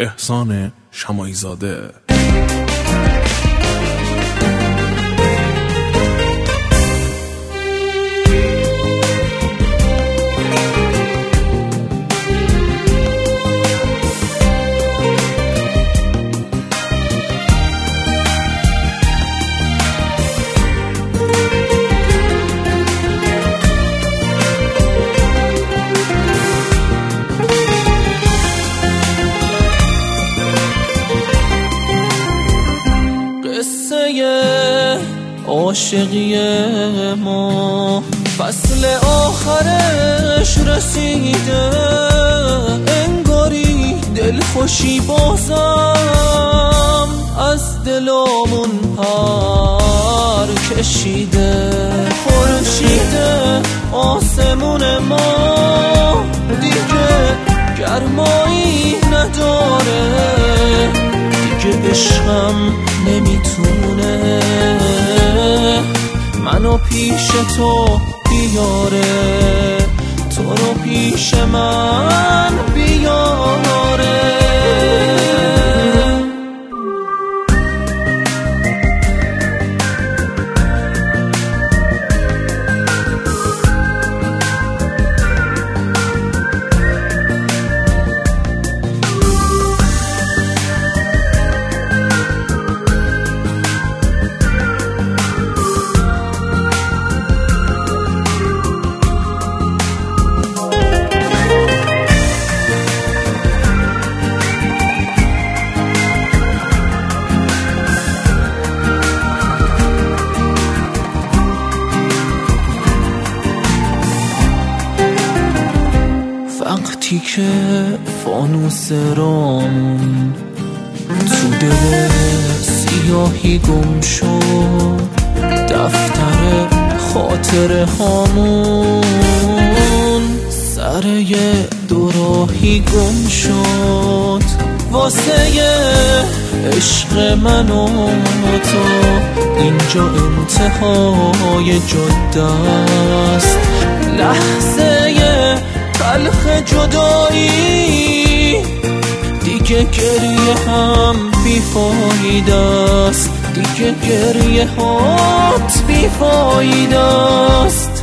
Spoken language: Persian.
احسان شماعی زاده. عاشقی ما فصل آخرش رسیده، انگاری دلخوشی بازم از دلامون پر کشیده. خورشید آسمون ما دیگه گرمایی نداره، دیگه عشقم نمیتونه منو پیش تو بیاره، تو رو پیش من بیاره. وقتی که فانوس رامون تو دل سیاهی گم شد، دفتر خاطره هامون سر یه دوراهی گم شد. واسه عشق من و تو اینجا انتهای جاده است، لحظه تلخ جدایی دیگه گریه هم بیفایده است، دیگه گریه هات بیفایده است.